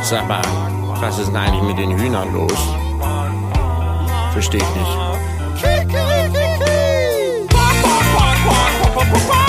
Sag mal, was ist denn eigentlich mit den Hühnern los? Versteh ich nicht.